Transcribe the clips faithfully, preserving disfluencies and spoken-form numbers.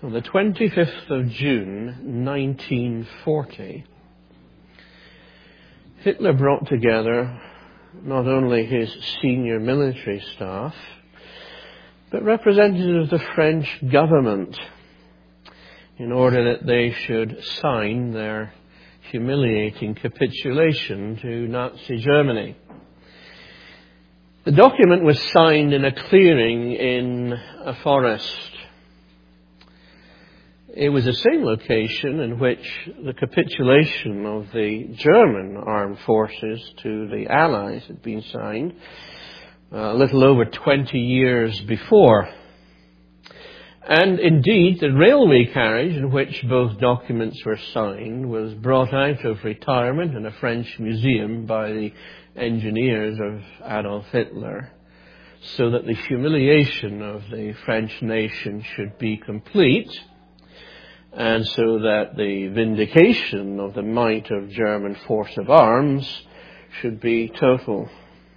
On the twenty-fifth of June, nineteen forty, Hitler brought together not only his senior military staff, but representatives of the French government in order that they should sign their humiliating capitulation to Nazi Germany. The document was signed in a clearing in a forest. It was the same location in which the capitulation of the German armed forces to the Allies had been signed a little over twenty years before. And indeed, the railway carriage in which both documents were signed was brought out of retirement in a French museum by the engineers of Adolf Hitler, so that the humiliation of the French nation should be complete, and so that the vindication of the might of German force of arms should be total.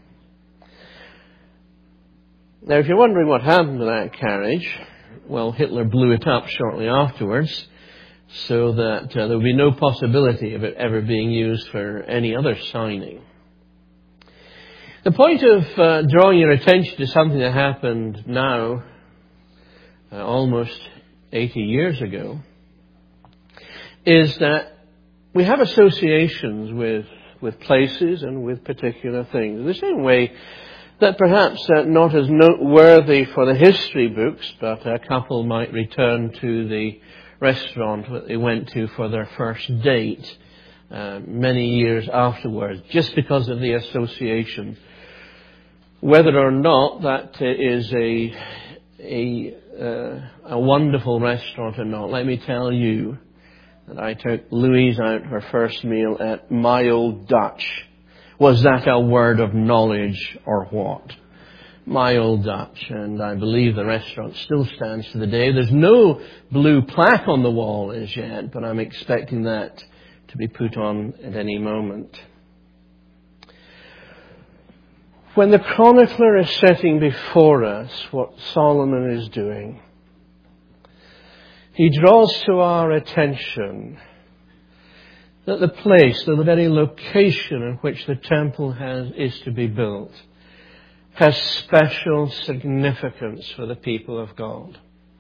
Now, if you're wondering what happened to that carriage, well, Hitler blew it up shortly afterwards, so that uh, there would be no possibility of it ever being used for any other signing. The point of uh, drawing your attention to something that happened now, uh, almost eighty years ago, is that we have associations with, with places and with particular things. The same way that perhaps uh, not as noteworthy for the history books, but a couple might return to the restaurant that they went to for their first date uh, many years afterwards, just because of the association. Whether or not that is a, a, uh, a wonderful restaurant or not, let me tell you, that I took Louise out her first meal at My Old Dutch. Was that a word of knowledge or what? My Old Dutch. And I believe the restaurant still stands to the day. There's no blue plaque on the wall as yet, but I'm expecting that to be put on at any moment. When the chronicler is setting before us what Solomon is doing, he draws to our attention that the place, the very location in which the temple has, is to be built, has special significance for the people of God.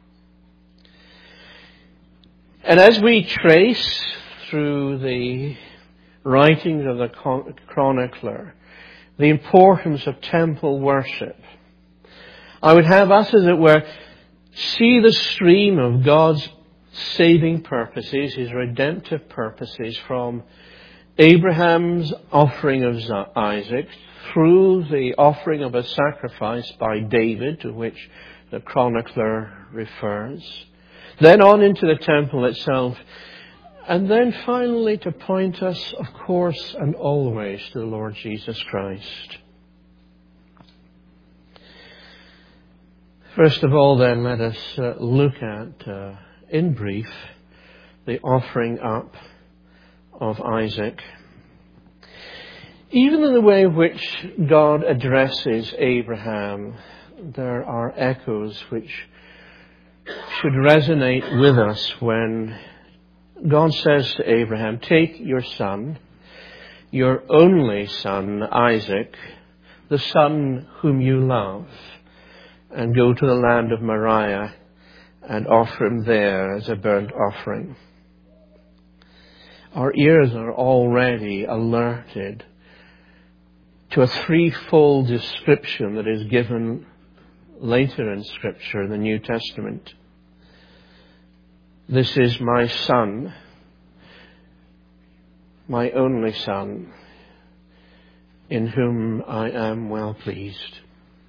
And as we trace through the writings of the chronicler the importance of temple worship, I would have us, as it were, see the stream of God's saving purposes, His redemptive purposes, from Abraham's offering of Isaac through the offering of a sacrifice by David, to which the chronicler refers, then on into the temple itself, and then finally to point us, of course and always, to the Lord Jesus Christ. First of all, then, let us uh, look at, uh, in brief, the offering up of Isaac. Even in the way in which God addresses Abraham, there are echoes which should resonate with us when God says to Abraham, "Take your son, your only son, Isaac, the son whom you love, and go to the land of Moriah and offer him there as a burnt offering." Our ears are already alerted to a threefold description that is given later in Scripture in the New Testament. This is my son, my only son, in whom I am well pleased.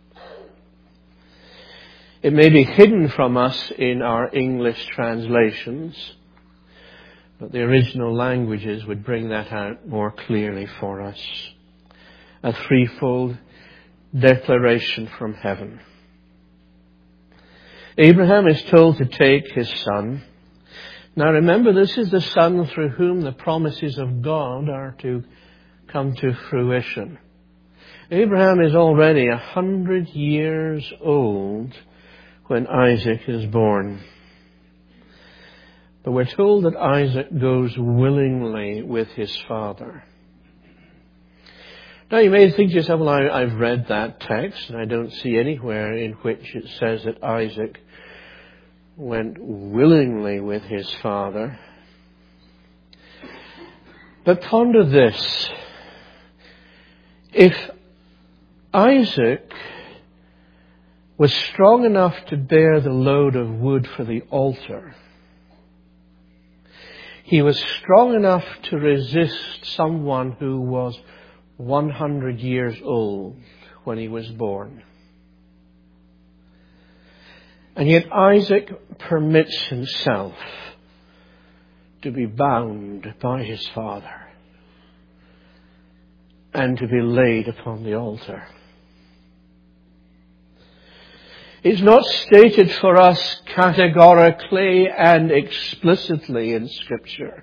It may be hidden from us in our English translations, but the original languages would bring that out more clearly for us. A threefold declaration from heaven. Abraham is told to take his son. Now remember, this is the son through whom the promises of God are to come to fruition. Abraham is already a hundred years old when Isaac is born. But we're told that Isaac goes willingly with his father. Now you may think to yourself, well, I, I've read that text and I don't see anywhere in which it says that Isaac went willingly with his father. But ponder this. If Isaac was strong enough to bear the load of wood for the altar, he was strong enough to resist someone who was one hundred years old when he was born. And yet Isaac permits himself to be bound by his father and to be laid upon the altar. It's not stated for us categorically and explicitly in Scripture.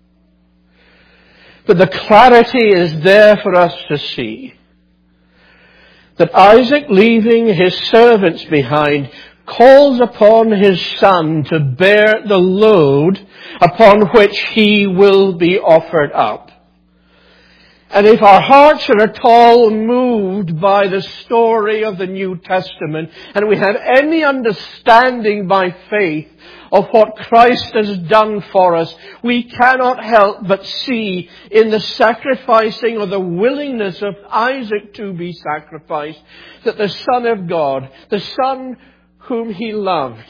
But the clarity is there for us to see that Isaac, leaving his servants behind, calls upon his son to bear the load upon which he will be offered up. And if our hearts are at all moved by the story of the New Testament, and we have any understanding by faith of what Christ has done for us, we cannot help but see in the sacrificing or the willingness of Isaac to be sacrificed that the Son of God, the Son whom he loved,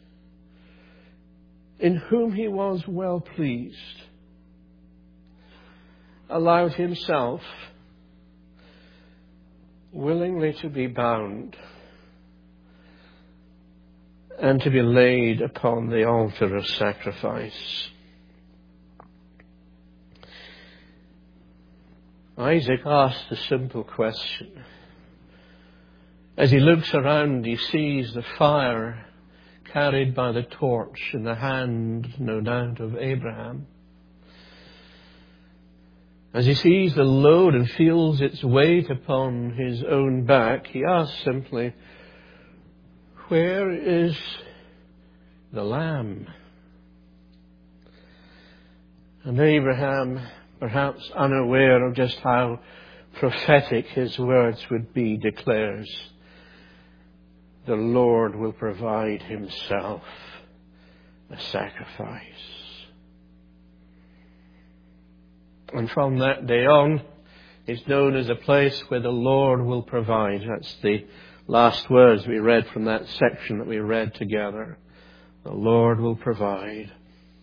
in whom he was well pleased, allowed himself willingly to be bound and to be laid upon the altar of sacrifice. Isaac asked a simple question. As he looks around, he sees the fire carried by the torch in the hand, no doubt, of Abraham. As he sees the load and feels its weight upon his own back, he asks simply, "Where is the lamb?" And Abraham, perhaps unaware of just how prophetic his words would be, declares, "The Lord will provide himself a sacrifice." And from that day on, it's known as a place where the Lord will provide. That's the last words we read from that section that we read together. The Lord will provide.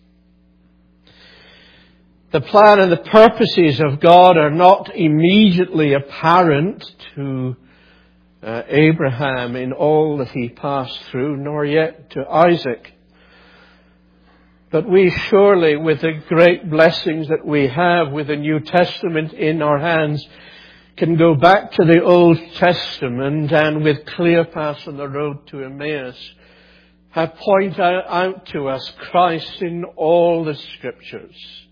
The plan and the purposes of God are not immediately apparent to uh, Abraham in all that he passed through, nor yet to Isaac. But we surely, with the great blessings that we have with the New Testament in our hands, can go back to the Old Testament and with Cleopas on the road to Emmaus, have pointed out to us Christ in all the Scriptures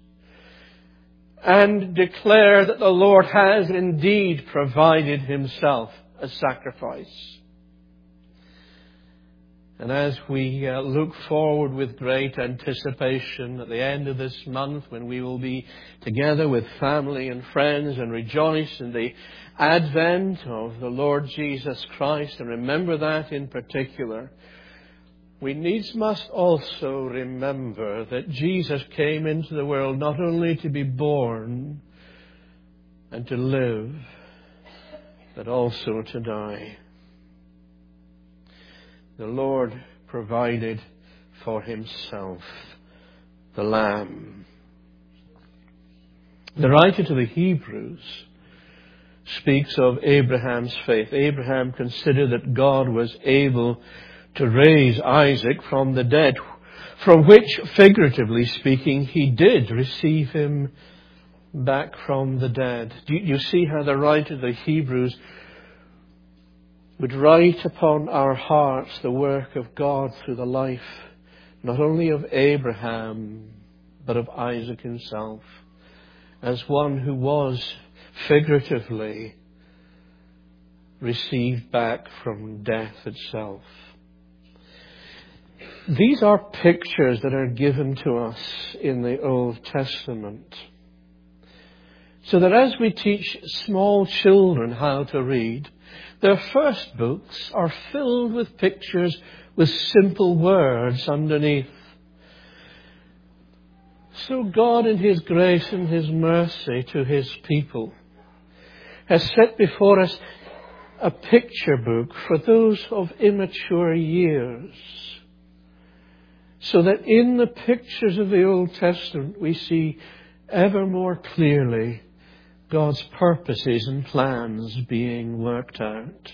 and declare that the Lord has indeed provided himself a sacrifice. And as we uh, look forward with great anticipation at the end of this month, when we will be together with family and friends and rejoice in the advent of the Lord Jesus Christ, and remember that in particular, we needs must also remember that Jesus came into the world not only to be born and to live, but also to die. The Lord provided for himself the Lamb. The writer to the Hebrews speaks of Abraham's faith. Abraham considered that God was able to raise Isaac from the dead, from which, figuratively speaking, he did receive him back from the dead. Do you see how the writer of the Hebrews would write upon our hearts the work of God through the life not only of Abraham, but of Isaac himself, as one who was figuratively received back from death itself. These are pictures that are given to us in the Old Testament, so that as we teach small children how to read, their first books are filled with pictures with simple words underneath. So God, in His grace and His mercy to His people, has set before us a picture book for those of immature years, so that in the pictures of the Old Testament we see ever more clearly God's purposes and plans being worked out.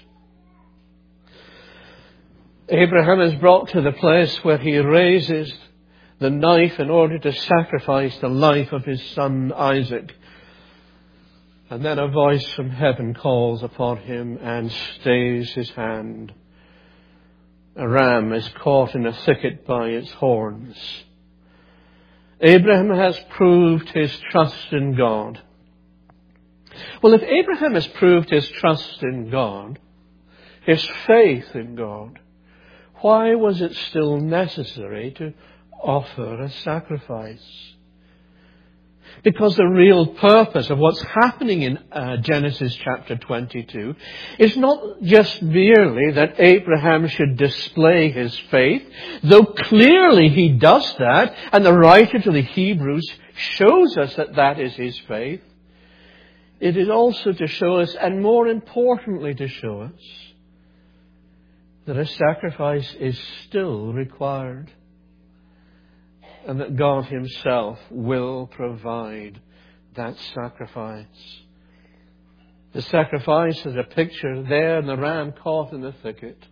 Abraham is brought to the place where he raises the knife in order to sacrifice the life of his son Isaac. And then a voice from heaven calls upon him and stays his hand. A ram is caught in a thicket by its horns. Abraham has proved his trust in God. Well, if Abraham has proved his trust in God, his faith in God, why was it still necessary to offer a sacrifice? Because the real purpose of what's happening in uh, Genesis chapter twenty-two is not just merely that Abraham should display his faith, though clearly he does that, and the writer to the Hebrews shows us that that is his faith. It is also to show us, and more importantly to show us, that a sacrifice is still required, and that God Himself will provide that sacrifice. The sacrifice is a picture there in the ram caught in the thicket,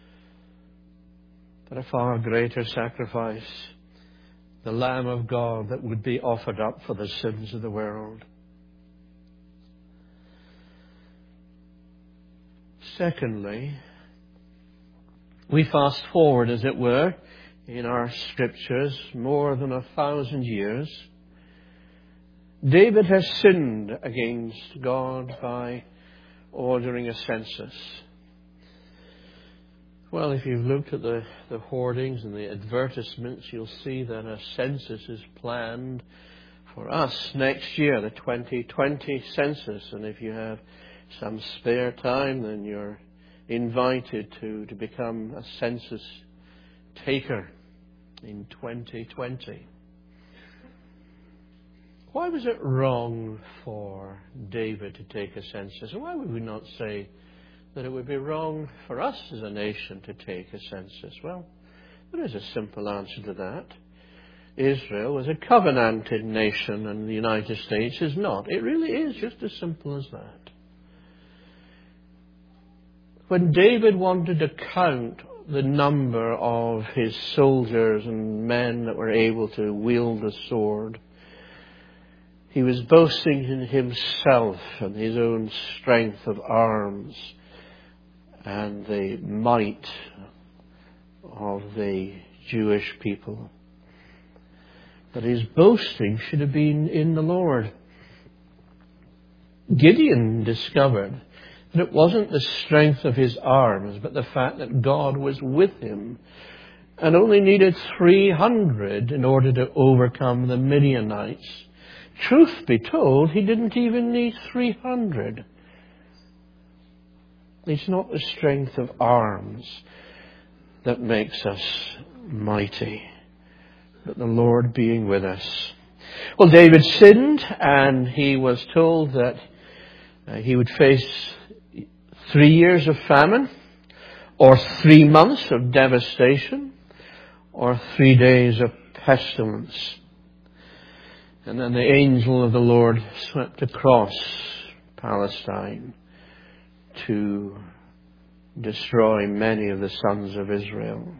but a far greater sacrifice, the Lamb of God that would be offered up for the sins of the world. Secondly, we fast forward, as it were, in our scriptures more than a thousand years. David has sinned against God by ordering a census. Well, if you've looked at the, the hoardings and the advertisements, you'll see that a census is planned for us next year, the twenty twenty census. And if you have some spare time, then you're invited to, to become a census taker in twenty twenty. Why was it wrong for David to take a census? And why would we not say that it would be wrong for us as a nation to take a census? Well, there is a simple answer to that. Israel is a covenanted nation and the United States is not. It really is just as simple as that. When David wanted to count the number of his soldiers and men that were able to wield the sword, he was boasting in himself and his own strength of arms and the might of the Jewish people. But his boasting should have been in the Lord. Gideon discovered that it wasn't the strength of his arms, but the fact that God was with him, and only needed three hundred in order to overcome the Midianites. Truth be told, he didn't even need three hundred. It's not the strength of arms that makes us mighty, but the Lord being with us. Well, David sinned, and he was told that uh, he would face three years of famine, or three months of devastation, or three days of pestilence. And then the angel of the Lord swept across Palestine to destroy many of the sons of Israel.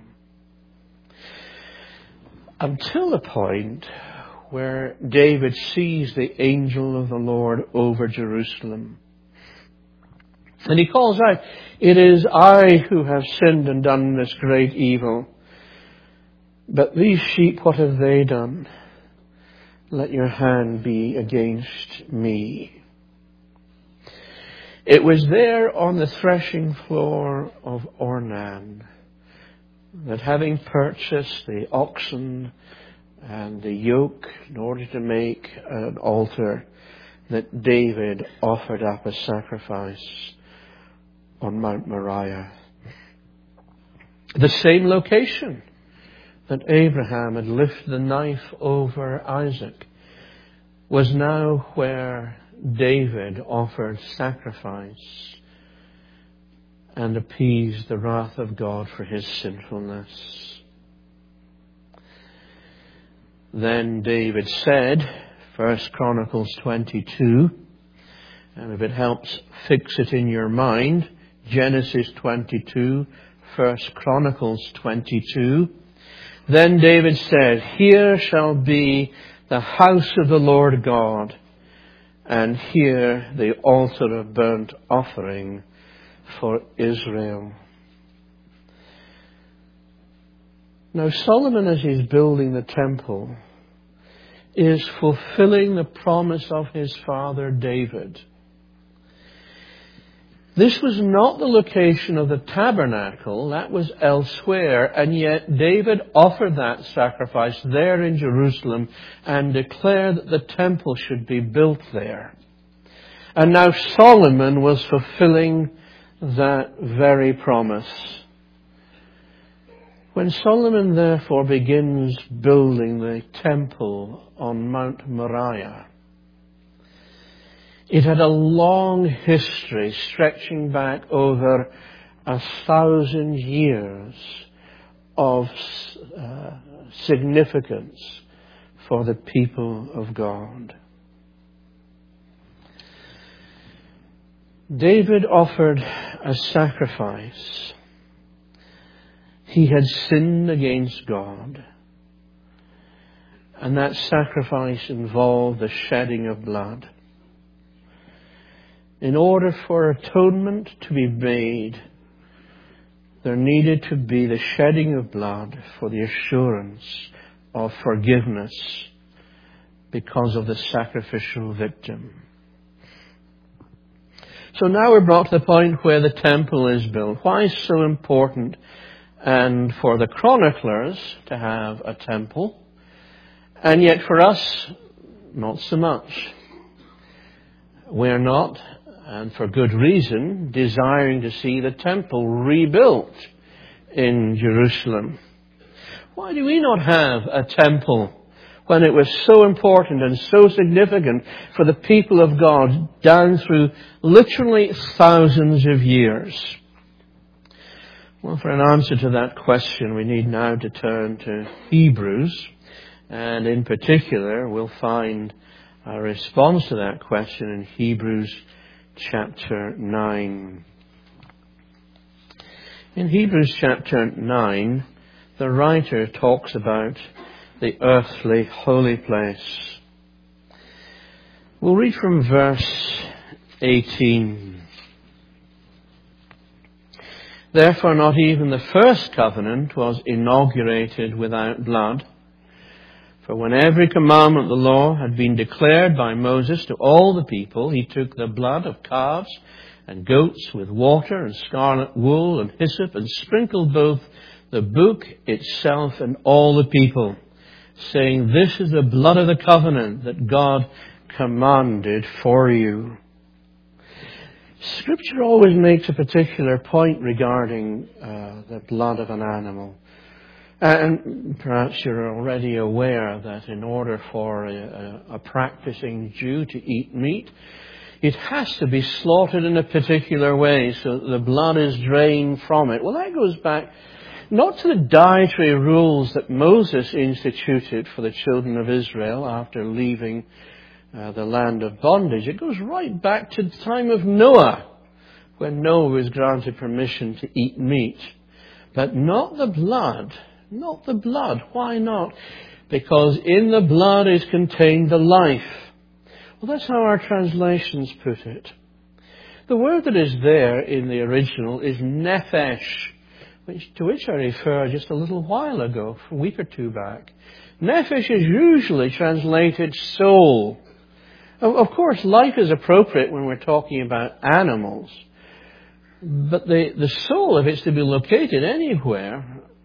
Until the point where David sees the angel of the Lord over Jerusalem. And he calls out, "It is I who have sinned and done this great evil. But these sheep, what have they done? Let your hand be against me." It was there on the threshing floor of Ornan that having purchased the oxen and the yoke in order to make an altar, that David offered up a sacrifice on Mount Moriah. The same location that Abraham had lifted the knife over Isaac was now where David offered sacrifice and appeased the wrath of God for his sinfulness. Then David said, First Chronicles twenty-two, and if it helps fix it in your mind, Genesis twenty-two, First Chronicles twenty-two. Then David said, Here shall be the house of the Lord God, and here the altar of burnt offering for Israel. Now Solomon, as he's building the temple, is fulfilling the promise of his father David. This was not the location of the tabernacle, that was elsewhere, and yet David offered that sacrifice there in Jerusalem and declared that the temple should be built there. And now Solomon was fulfilling that very promise. When Solomon therefore begins building the temple on Mount Moriah, it had a long history stretching back over a thousand years of uh, significance for the people of God. David offered a sacrifice. He had sinned against God, and that sacrifice involved the shedding of blood. In order for atonement to be made, there needed to be the shedding of blood for the assurance of forgiveness because of the sacrificial victim. So now we're brought to the point where the temple is built. Why is it so important and for the chroniclers to have a temple, and yet for us, not so much? We're not, and for good reason, desiring to see the temple rebuilt in Jerusalem. Why do we not have a temple when it was so important and so significant for the people of God down through literally thousands of years? Well, for an answer to that question, we need now to turn to Hebrews, and in particular, we'll find a response to that question in Hebrews chapter nine. In Hebrews chapter nine, the writer talks about the earthly holy place. We'll read from verse eighteen. Therefore not even the first covenant was inaugurated without blood. For when every commandment of the law had been declared by Moses to all the people, he took the blood of calves and goats with water and scarlet wool and hyssop and sprinkled both the book itself and all the people, saying, This is the blood of the covenant that God commanded for you. Scripture always makes a particular point regarding uh, the blood of an animal. And perhaps you're already aware that in order for a, a, a practicing Jew to eat meat, it has to be slaughtered in a particular way so that the blood is drained from it. Well, that goes back not to the dietary rules that Moses instituted for the children of Israel after leaving Uh, the land of bondage. It goes right back to the time of Noah, when Noah was granted permission to eat meat. But not the blood. Not the blood. Why not? Because in the blood is contained the life. Well, that's how our translations put it. The word that is there in the original is nephesh, which, to which I referred just a little while ago, a week or two back. Nephesh is usually translated soul. Of course, life is appropriate when we're talking about animals. But the, the soul, if it's to be located anywhere,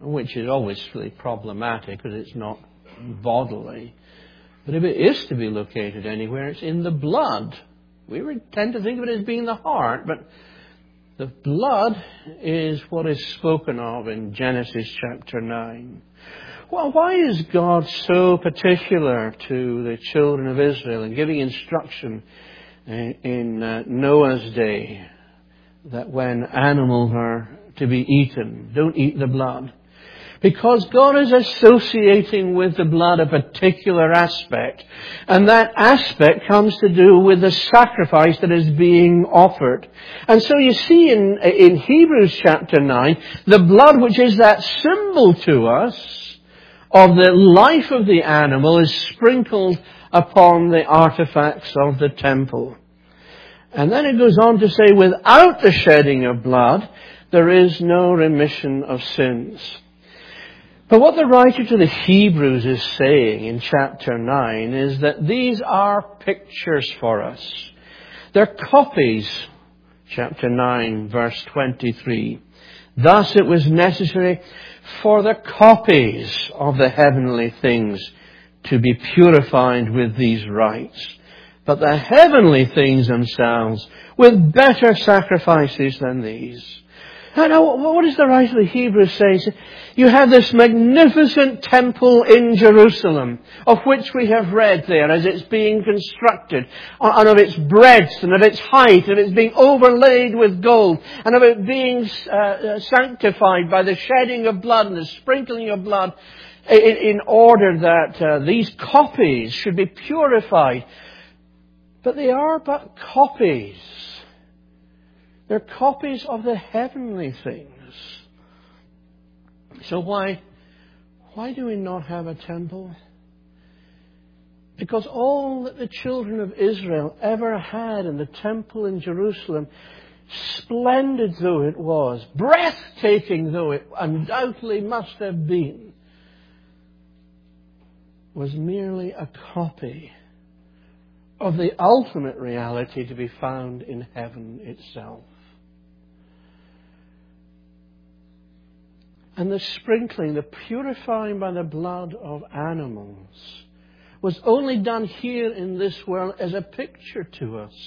which is obviously problematic because it's not bodily. But if it is to be located anywhere, it's in the blood. We would tend to think of it as being the heart, but the blood is what is spoken of in Genesis chapter nine. Well, why is God so particular to the children of Israel in giving instruction in uh, Noah's day that when animals are to be eaten, don't eat the blood? Because God is associating with the blood a particular aspect, and that aspect comes to do with the sacrifice that is being offered. And so you see in, in Hebrews chapter nine, the blood, which is that symbol to us of the life of the animal, is sprinkled upon the artifacts of the temple. And then it goes on to say, without the shedding of blood, there is no remission of sins. But what the writer to the Hebrews is saying in chapter nine is that these are pictures for us. They're copies. Chapter nine, verse twenty-three. Thus it was necessary for the copies of the heavenly things to be purified with these rites, but the heavenly things themselves with better sacrifices than these. Now, what does the writer of the Hebrews say? You have this magnificent temple in Jerusalem, of which we have read there as it's being constructed, and of its breadth and of its height, and it's being overlaid with gold, and of it being uh, sanctified by the shedding of blood and the sprinkling of blood, in, in order that uh, these copies should be purified. But they are but copies. They're copies of the heavenly things. So why, why do we not have a temple? Because all that the children of Israel ever had in the temple in Jerusalem, splendid though it was, breathtaking though it undoubtedly must have been, was merely a copy of the ultimate reality to be found in heaven itself. And the sprinkling, the purifying by the blood of animals, was only done here in this world as a picture to us.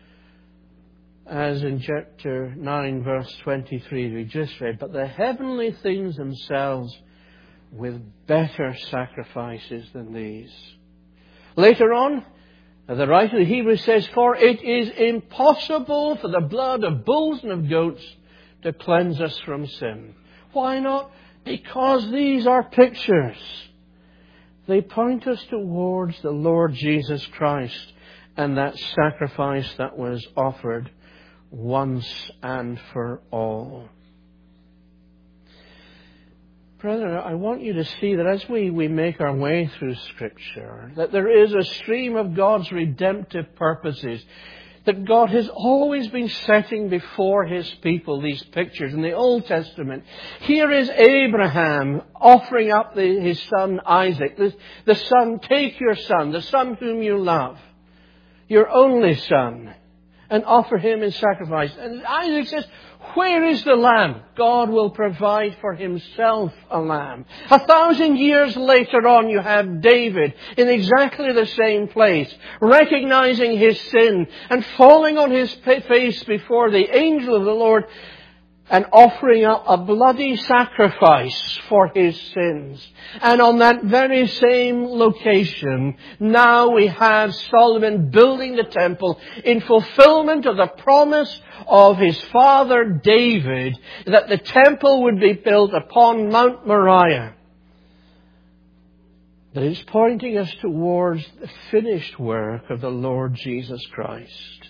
As in chapter nine, verse twenty-three, we just read, but the heavenly things themselves with better sacrifices than these. Later on, the writer of Hebrews says, for it is impossible for the blood of bulls and of goats to cleanse us from sin. Why not? Because these are pictures. They point us towards the Lord Jesus Christ and that sacrifice that was offered once and for all. Brethren, I want you to see that as we, we make our way through Scripture, that there is a stream of God's redemptive purposes, that God has always been setting before His people these pictures. In the Old Testament, here is Abraham offering up the, his son Isaac, the, the son, take your son, the son whom you love, your only son, and offer him in sacrifice. And Isaac says, where is the lamb? God will provide for Himself a lamb. A thousand years later on, you have David in exactly the same place, recognizing his sin and falling on his face before the angel of the Lord and offering up a bloody sacrifice for his sins. And on that very same location, now we have Solomon building the temple in fulfillment of the promise of his father David that the temple would be built upon Mount Moriah. That is pointing us towards the finished work of the Lord Jesus Christ.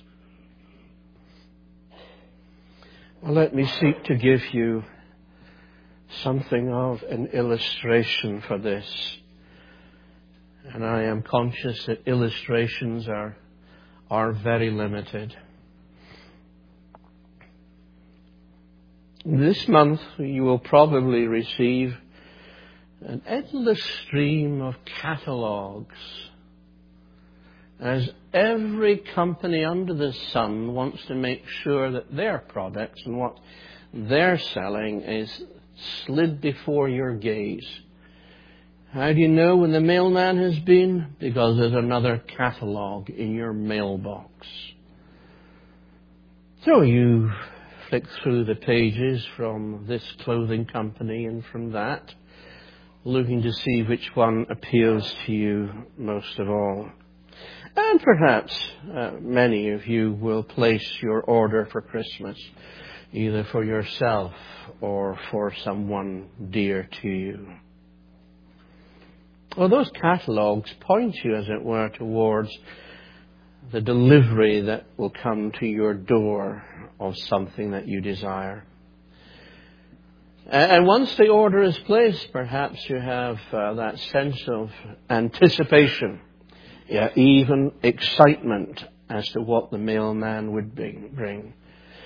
Well, let me seek to give you something of an illustration for this. And I am conscious that illustrations are, are very limited. This month you will probably receive an endless stream of catalogues, as every company under the sun wants to make sure that their products and what they're selling is slid before your gaze. How do you know when the mailman has been? Because there's another catalogue in your mailbox. So you flick through the pages from this clothing company and from that, looking to see which one appeals to you most of all. And perhaps uh, many of you will place your order for Christmas, either for yourself or for someone dear to you. Well, those catalogues point you, as it were, towards the delivery that will come to your door of something that you desire. And once the order is placed, perhaps you have uh, that sense of anticipation, yeah, even excitement as to what the mailman would bring.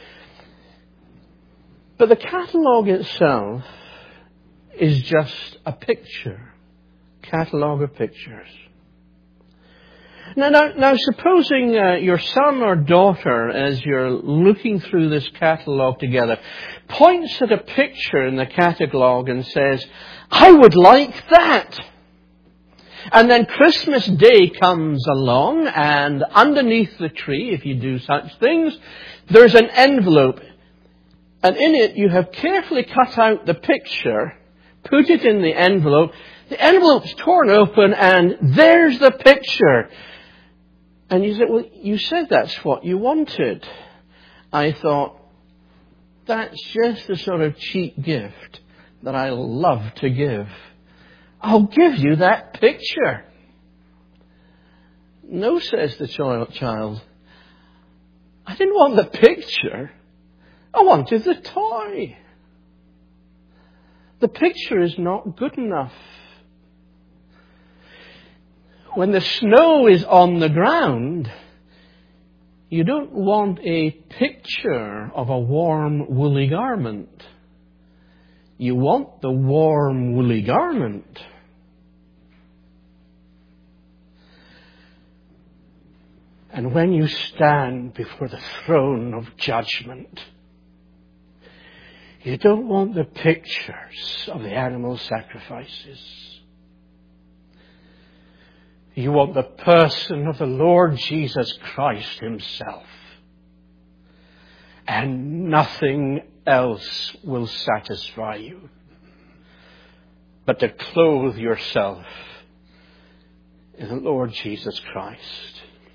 But the catalogue itself is just a picture. Catalogue of pictures. Now, now, now supposing uh, your son or daughter, as you're looking through this catalogue together, points at a picture in the catalogue and says, I would like that. And then Christmas Day comes along, and underneath the tree, if you do such things, there's an envelope. And in it you have carefully cut out the picture, put it in the envelope. The envelope's torn open and there's the picture. And you said, well, you said that's what you wanted. I thought, that's just the sort of cheap gift that I love to give. I'll give you that picture. No, says the child. I didn't want the picture. I wanted the toy. The picture is not good enough. When the snow is on the ground, you don't want a picture of a warm woolly garment. You want the warm woolly garment. And when you stand before the throne of judgment, you don't want the pictures of the animal sacrifices. You want the person of the Lord Jesus Christ himself. And nothing else will satisfy you but to clothe yourself in the Lord Jesus Christ.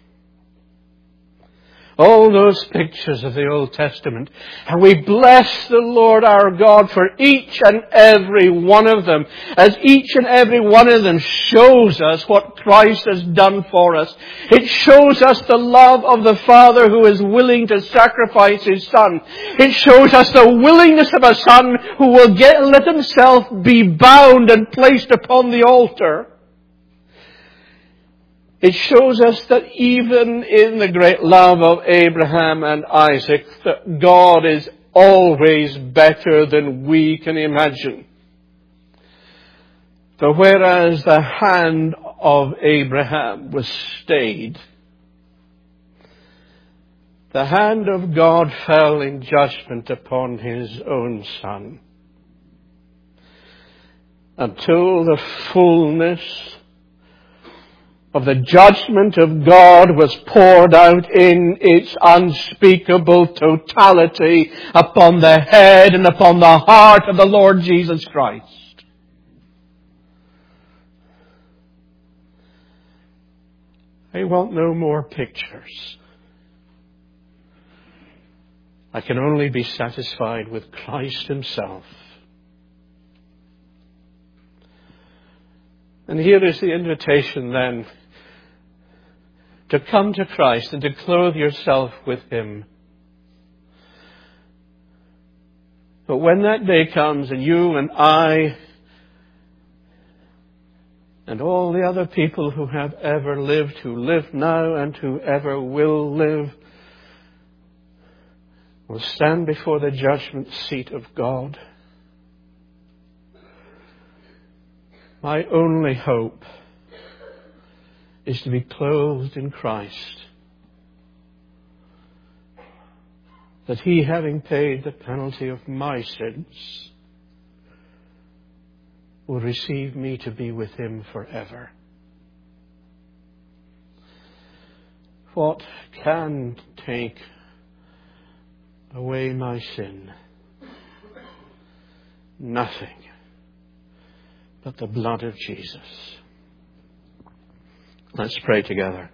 All those pictures of the Old Testament. And we bless the Lord our God for each and every one of them, as each and every one of them shows us what Christ has done for us. It shows us the love of the Father who is willing to sacrifice His Son. It shows us the willingness of a Son who will get, let himself be bound and placed upon the altar. It shows us that even in the great love of Abraham and Isaac, that God is always better than we can imagine. For whereas the hand of Abraham was stayed, the hand of God fell in judgment upon his own son, until the fullness of the judgment of God was poured out in its unspeakable totality upon the head and upon the heart of the Lord Jesus Christ. I want no more pictures. I can only be satisfied with Christ himself. And here is the invitation then, to come to Christ and to clothe yourself with Him. But when that day comes and you and I and all the other people who have ever lived, who live now and who ever will live, will stand before the judgment seat of God, my only hope is to be clothed in Christ. That He, having paid the penalty of my sins, will receive me to be with him forever. What can take away my sin? Nothing but the blood of Jesus. Let's pray together.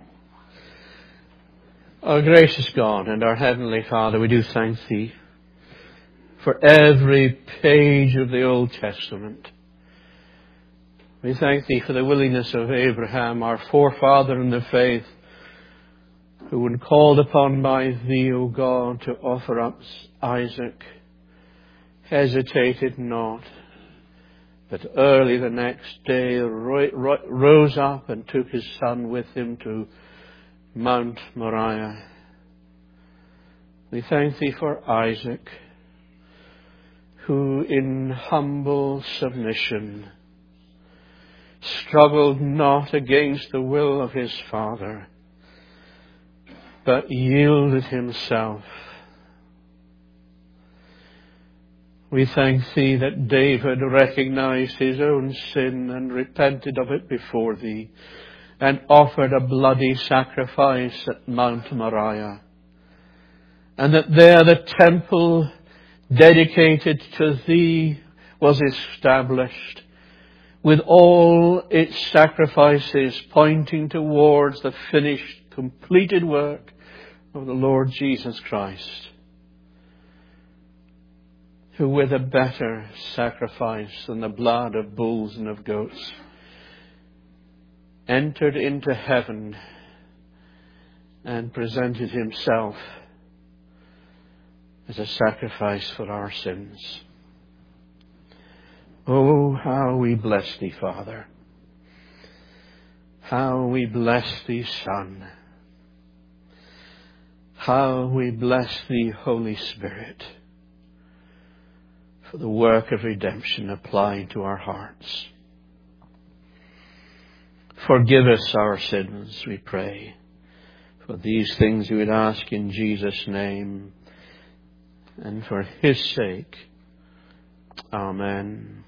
Our gracious God and our Heavenly Father, we do thank Thee for every page of the Old Testament. We thank Thee for the willingness of Abraham, our forefather in the faith, who, when called upon by Thee, O God, to offer up Isaac, hesitated not, but early the next day ro- ro- rose up and took his son with him to Mount Moriah. We thank Thee for Isaac, who in humble submission struggled not against the will of his father, but yielded himself. We thank Thee that David recognized his own sin and repented of it before Thee, and offered a bloody sacrifice at Mount Moriah. And that there the temple dedicated to Thee was established, with all its sacrifices pointing towards the finished, completed work of the Lord Jesus Christ, who with a better sacrifice than the blood of bulls and of goats entered into heaven and presented himself as a sacrifice for our sins. Oh, how we bless Thee, Father. How we bless Thee, Son. How we bless Thee, Holy Spirit, for the work of redemption applied to our hearts. Forgive us our sins, we pray. For these things we would ask in Jesus' name, and for His sake. Amen.